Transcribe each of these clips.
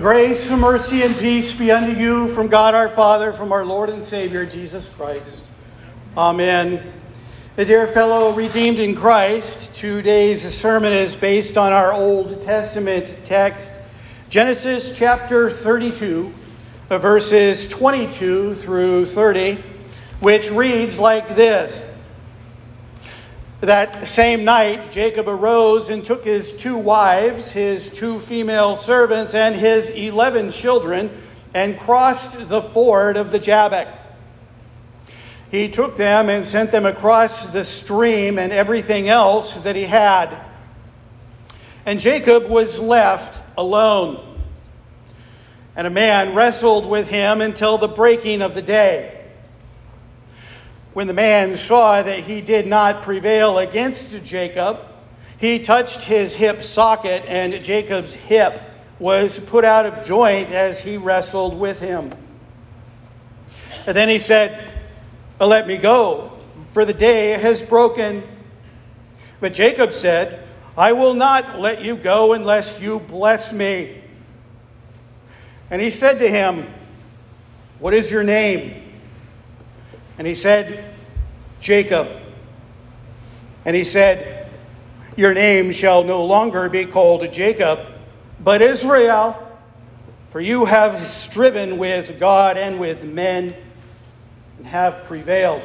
Grace, mercy, and peace be unto you from God our Father, from our Lord and Savior, Jesus Christ. Amen. Dear fellow redeemed in Christ, today's sermon is based on our Old Testament text, Genesis chapter 32, verses 22 through 30, which reads like this. That same night, Jacob arose and took his 2 wives, his 2 female servants, and his 11 children, and crossed the ford of the Jabbok. He took them and sent them across the stream and everything else that he had. And Jacob was left alone. And a man wrestled with him until the breaking of the day. When the man saw that he did not prevail against Jacob, he touched his hip socket, and Jacob's hip was put out of joint as he wrestled with him. And then he said, "Let me go, for the day has broken." But Jacob said, "I will not let you go unless you bless me." And he said to him, "What is your name?" And he said, "Jacob." And he said, "Your name shall no longer be called Jacob, but Israel, for you have striven with God and with men, and have prevailed."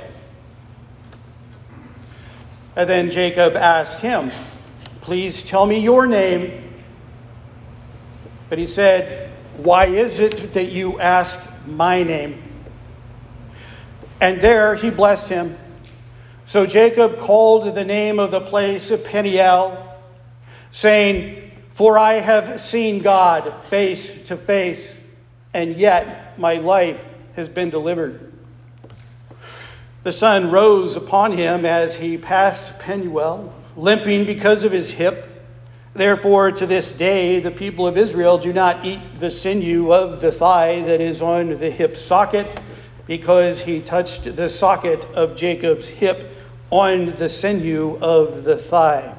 And then Jacob asked him, "Please tell me your name." But he said, "Why is it that you ask my name?" And there he blessed him. So Jacob called the name of the place Peniel, saying, "For I have seen God face to face, and yet my life has been delivered." The sun rose upon him as he passed Peniel, limping because of his hip. Therefore, to this day, the people of Israel do not eat the sinew of the thigh that is on the hip socket, because he touched the socket of Jacob's hip on the sinew of the thigh.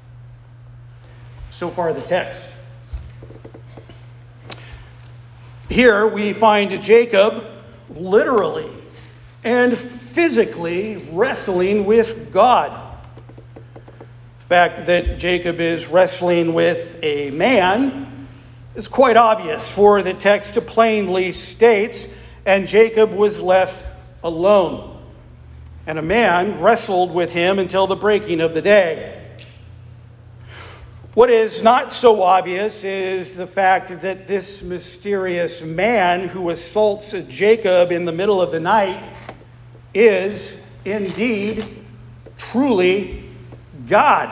So far the text. Here we find Jacob literally and physically wrestling with God. The fact that Jacob is wrestling with a man is quite obvious, for the text plainly states, "And Jacob was left alone, and a man wrestled with him until the breaking of the day." What is not so obvious is the fact that this mysterious man who assaults Jacob in the middle of the night is indeed, truly God.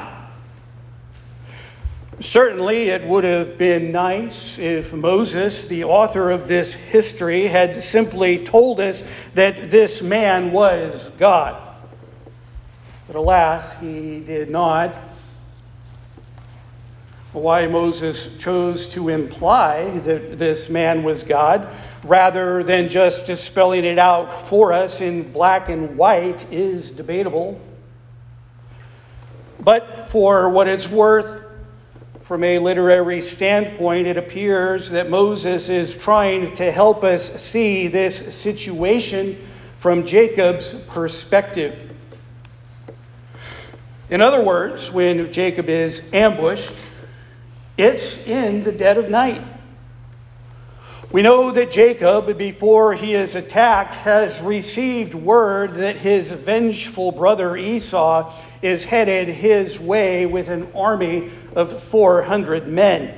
Certainly, it would have been nice if Moses, the author of this history, had simply told us that this man was God. But alas, he did not. Why Moses chose to imply that this man was God, rather than just spelling it out for us in black and white, is debatable. But for what it's worth, from a literary standpoint, it appears that Moses is trying to help us see this situation from Jacob's perspective. In other words, when Jacob is ambushed, it's in the dead of night. We know that Jacob, before he is attacked, has received word that his vengeful brother Esau is headed his way with an army of 400 men.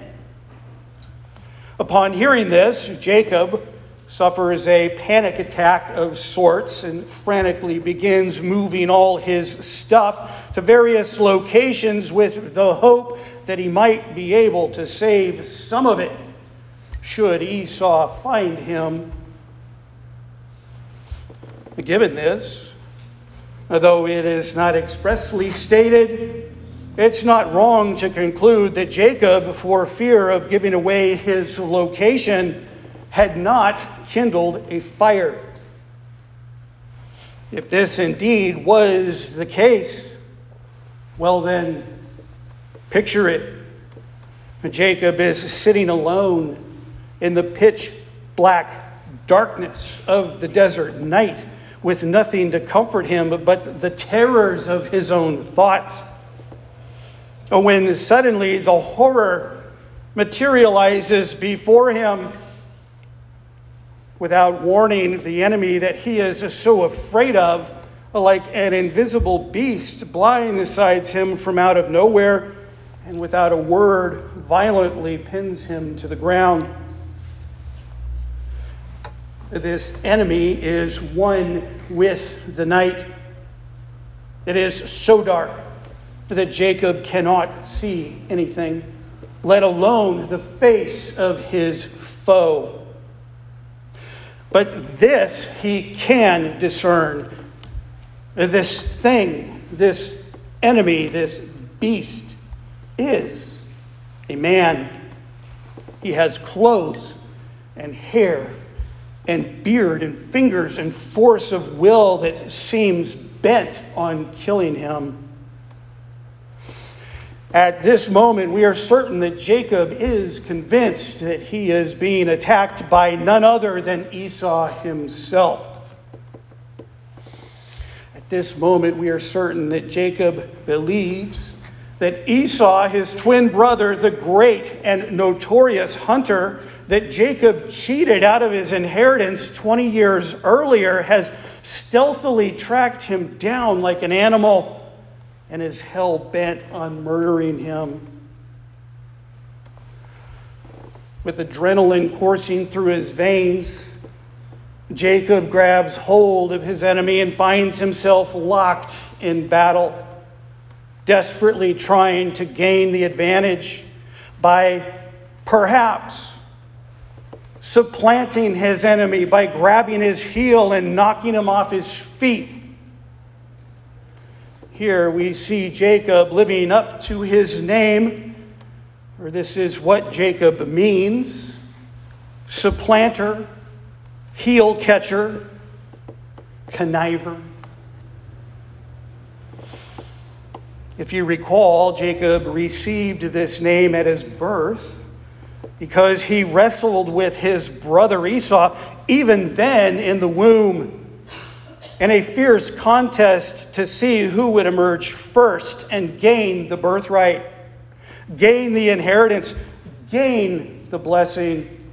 Upon hearing this, Jacob suffers a panic attack of sorts and frantically begins moving all his stuff to various locations with the hope that he might be able to save some of it should Esau find him. Given this, though it is not expressly stated, it's not wrong to conclude that Jacob, for fear of giving away his location, had not kindled a fire. If this indeed was the case, well then, picture it. Jacob is sitting alone in the pitch black darkness of the desert night, with nothing to comfort him but the terrors of his own thoughts. When suddenly the horror materializes before him, without warning, the enemy that he is so afraid of, like an invisible beast, blindsides him from out of nowhere, and without a word violently pins him to the ground. This enemy is one with the night. It is so dark that Jacob cannot see anything, let alone the face of his foe. But this he can discern. This thing, this enemy, this beast is a man. He has clothes and hair and beard and fingers and force of will that seems bent on killing him. At this moment, we are certain that Jacob is convinced that he is being attacked by none other than Esau himself. At this moment, we are certain that Jacob believes that Esau, his twin brother, the great and notorious hunter that Jacob cheated out of his inheritance 20 years earlier, has stealthily tracked him down like an animal and is hell-bent on murdering him. With adrenaline coursing through his veins, Jacob grabs hold of his enemy and finds himself locked in battle, desperately trying to gain the advantage by perhaps supplanting his enemy by grabbing his heel and knocking him off his feet. Here we see Jacob living up to his name, or this is what Jacob means: supplanter, heel catcher, conniver. If you recall, Jacob received this name at his birth because he wrestled with his brother Esau, even then in the womb, in a fierce contest to see who would emerge first and gain the birthright, gain the inheritance, gain the blessing.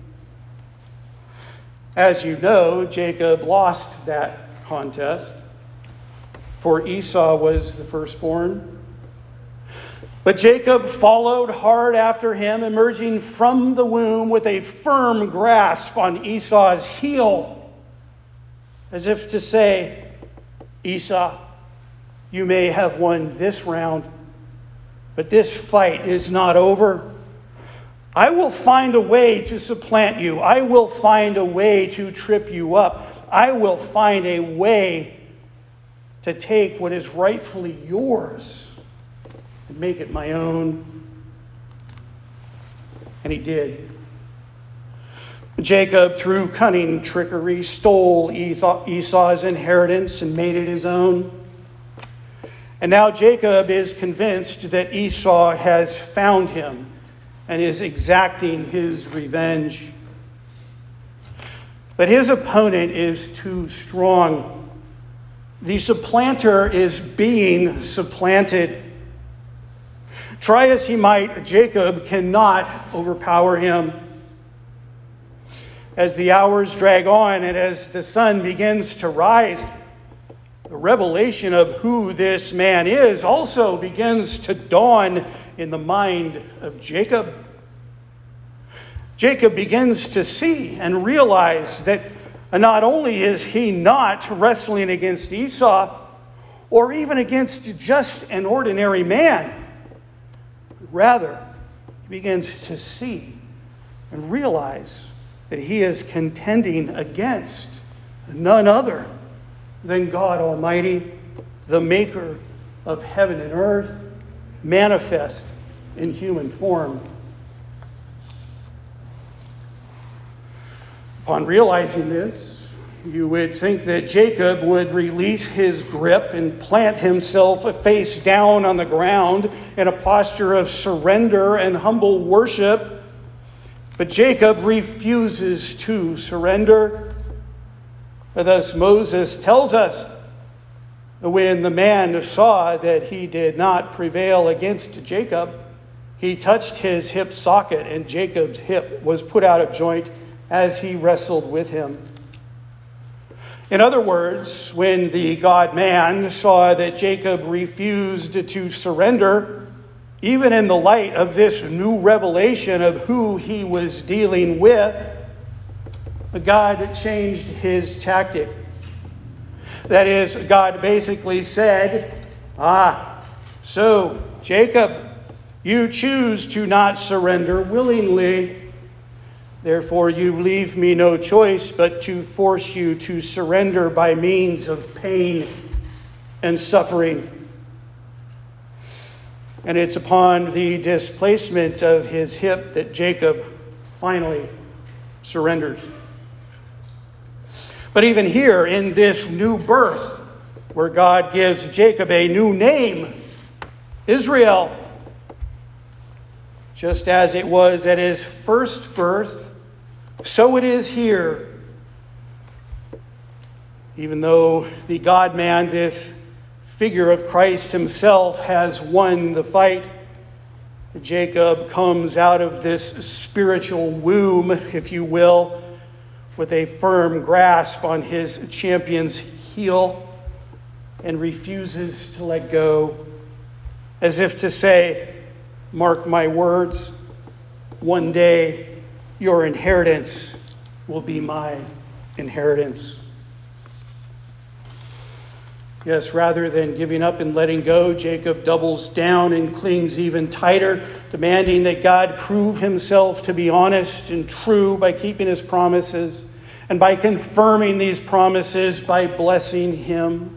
As you know, Jacob lost that contest, for Esau was the firstborn. But Jacob followed hard after him, emerging from the womb with a firm grasp on Esau's heel, as if to say, Esau, you may have won this round, but this fight is not over. I will find a way to supplant you. I will find a way to trip you up. I will find a way to take what is rightfully yours and make it my own. And he did. Jacob, through cunning trickery, stole Esau's inheritance and made it his own. And now Jacob is convinced that Esau has found him and is exacting his revenge. But his opponent is too strong. The supplanter is being supplanted. Try as he might, Jacob cannot overpower him. As the hours drag on and as the sun begins to rise, the revelation of who this man is also begins to dawn in the mind of Jacob. Jacob begins to see and realize that not only is he not wrestling against Esau or even against just an ordinary man, rather, he begins to see and realize that he is contending against none other than God Almighty, the maker of heaven and earth, manifest in human form. Upon realizing this, you would think that Jacob would release his grip and plant himself face down on the ground in a posture of surrender and humble worship. But Jacob refuses to surrender. Thus Moses tells us, when the man saw that he did not prevail against Jacob, he touched his hip socket, and Jacob's hip was put out of joint as he wrestled with him. In other words, when the God-man saw that Jacob refused to surrender, even in the light of this new revelation of who he was dealing with, God changed his tactic. That is, God basically said, so Jacob, you choose to not surrender willingly. Therefore, you leave me no choice but to force you to surrender by means of pain and suffering. And it's upon the displacement of his hip that Jacob finally surrenders. But even here in this new birth, where God gives Jacob a new name, Israel, just as it was at his first birth, so it is here. Even though the God-man, this figure of Christ himself, has won the fight, Jacob comes out of this spiritual womb, if you will, with a firm grasp on his champion's heel and refuses to let go, as if to say, mark my words, one day your inheritance will be my inheritance. Yes, rather than giving up and letting go, Jacob doubles down and clings even tighter, demanding that God prove himself to be honest and true by keeping his promises and by confirming these promises by blessing him.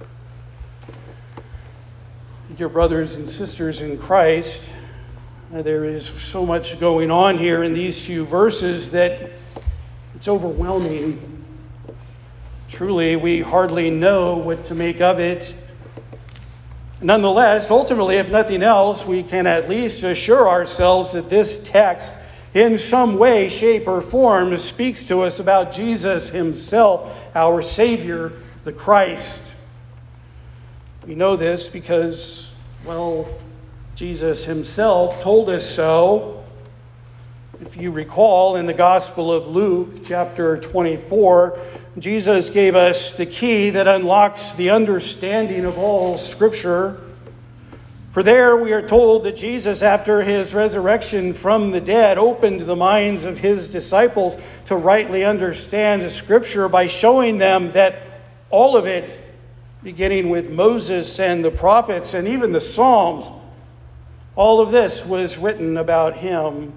Dear brothers and sisters in Christ, there is so much going on here in these few verses that it's overwhelming. Truly, we hardly know what to make of it. Nonetheless, ultimately, if nothing else, we can at least assure ourselves that this text, in some way, shape, or form, speaks to us about Jesus himself, our Savior, the Christ. We know this because, Jesus himself told us so. If you recall, in the Gospel of Luke, chapter 24, Jesus gave us the key that unlocks the understanding of all Scripture. For there we are told that Jesus, after his resurrection from the dead, opened the minds of his disciples to rightly understand Scripture by showing them that all of it, beginning with Moses and the prophets and even the Psalms, all of this was written about him.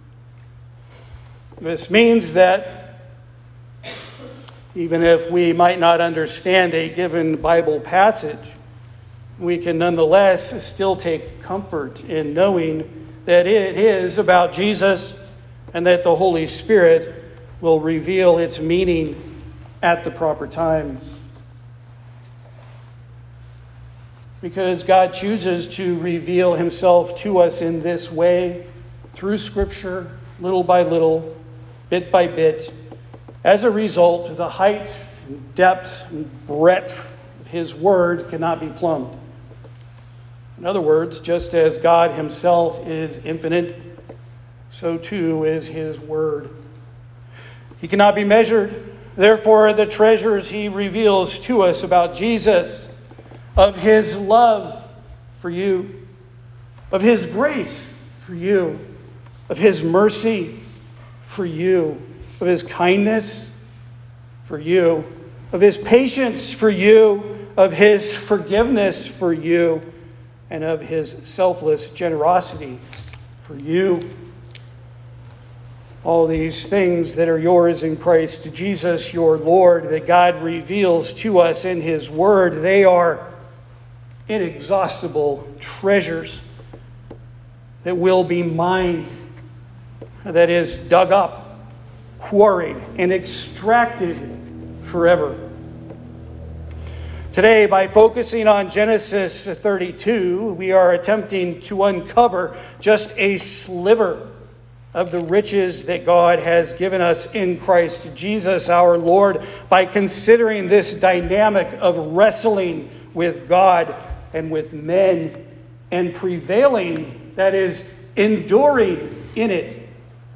This means that even if we might not understand a given Bible passage, we can nonetheless still take comfort in knowing that it is about Jesus and that the Holy Spirit will reveal its meaning at the proper time. Because God chooses to reveal himself to us in this way, through Scripture, little by little, bit by bit. As a result, the height, depth, and breadth of his word cannot be plumbed. In other words, just as God himself is infinite, so too is his word. He cannot be measured. Therefore, the treasures he reveals to us about Jesus, of his love for you, of his grace for you, of his mercy for you, of his kindness for you, of his patience for you, of his forgiveness for you, and of his selfless generosity for you. All these things that are yours in Christ Jesus, your Lord, that God reveals to us in his word, they are inexhaustible treasures that will be mined, that is, dug up, quarried, and extracted forever. Today, by focusing on Genesis 32, we are attempting to uncover just a sliver of the riches that God has given us in Christ Jesus our Lord by considering this dynamic of wrestling with God and with men and prevailing, that is, enduring in it.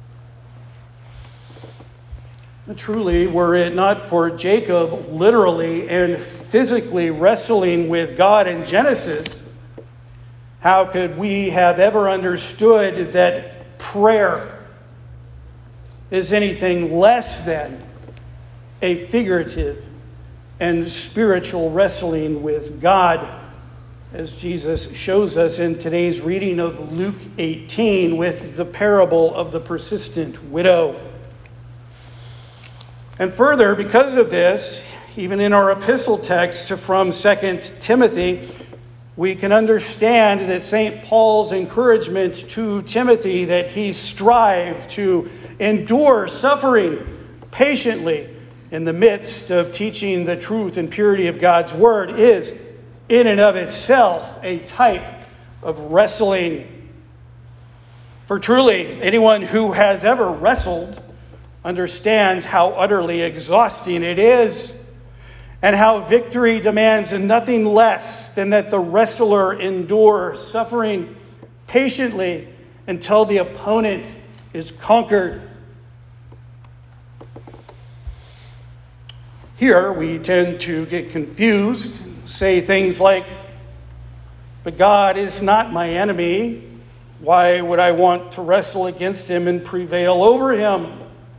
Truly, were it not for Jacob literally and physically wrestling with God in Genesis, how could we have ever understood that prayer is anything less than a figurative and spiritual wrestling with God, as Jesus shows us in today's reading of Luke 18 with the parable of the persistent widow. And further, because of this, even in our epistle text from 2 Timothy, we can understand that St. Paul's encouragement to Timothy that he strive to endure suffering patiently in the midst of teaching the truth and purity of God's word is, in and of itself, a type of wrestling. For truly, anyone who has ever wrestled understands how utterly exhausting it is, and how victory demands nothing less than that the wrestler endure suffering patiently until the opponent is conquered. Here we tend to get confused, say things like, "But God is not my enemy. Why would I want to wrestle against him and prevail over him?"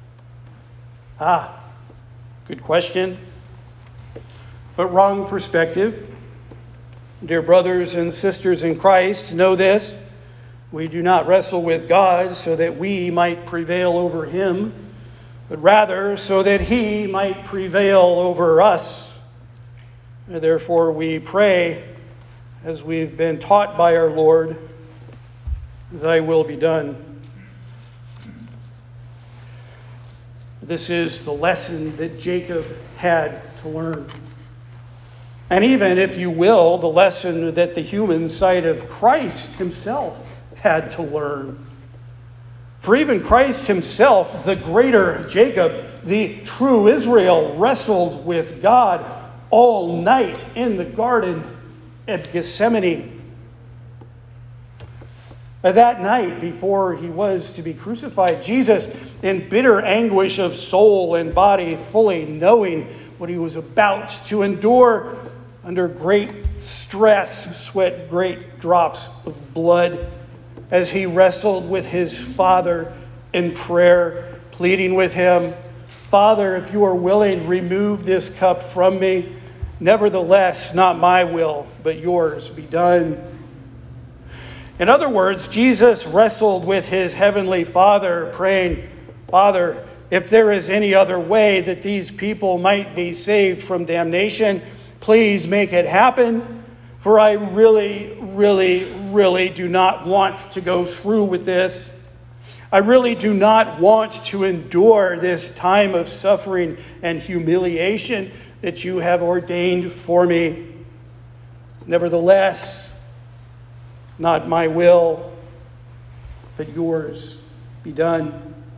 Good question. But wrong perspective. Dear brothers and sisters in Christ, know this. We do not wrestle with God so that we might prevail over him, but rather so that he might prevail over us. And therefore we pray, as we've been taught by our Lord, "Thy will be done." This is the lesson that Jacob had to learn. And even, if you will, the lesson that the human side of Christ himself had to learn. For even Christ himself, the greater Jacob, the true Israel, wrestled with God all night in the Garden of Gethsemane. That night, before he was to be crucified, Jesus, in bitter anguish of soul and body, fully knowing what he was about to endure, under great stress, sweat great drops of blood as he wrestled with his Father in prayer, pleading with him, "Father, if you are willing, remove this cup from me. Nevertheless, not my will, but yours be done." In other words, Jesus wrestled with his heavenly Father, praying, "Father, if there is any other way that these people might be saved from damnation, please make it happen, for I really, really, really do not want to go through with this. I really do not want to endure this time of suffering and humiliation that you have ordained for me. Nevertheless, not my will, but yours be done."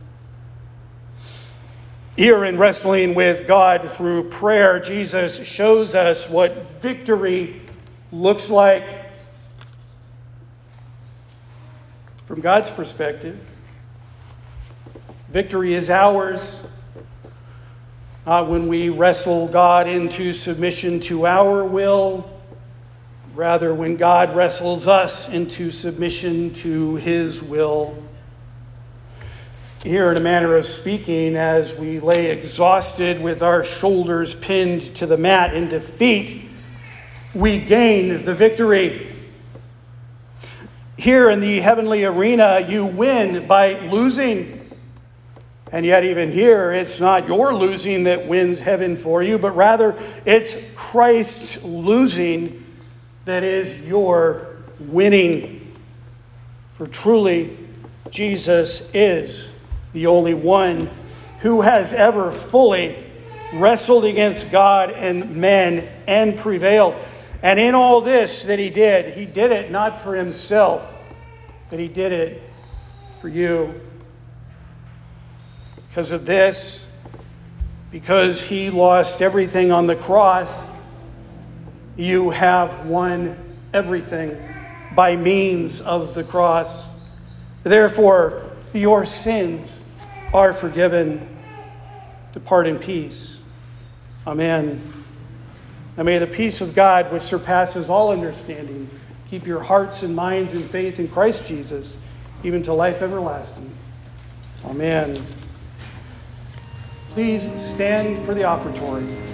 Here in wrestling with God through prayer, Jesus shows us what victory looks like. From God's perspective, victory is ours, not when we wrestle God into submission to our will, rather when God wrestles us into submission to his will. Here, in a manner of speaking, as we lay exhausted with our shoulders pinned to the mat in defeat, we gain the victory. Here in the heavenly arena, you win by losing. And yet even here, it's not your losing that wins heaven for you, but rather it's Christ's losing that is your winning. For truly, Jesus is the only one who has ever fully wrestled against God and men and prevailed. And in all this that he did it not for himself, but he did it for you Because of this, because he lost everything on the cross, you have won everything by means of the cross. Therefore, your sins are forgiven. Depart in peace. Amen. And may the peace of God, which surpasses all understanding, keep your hearts and minds in faith in Christ Jesus, even to life everlasting. Amen. Please stand for the offertory.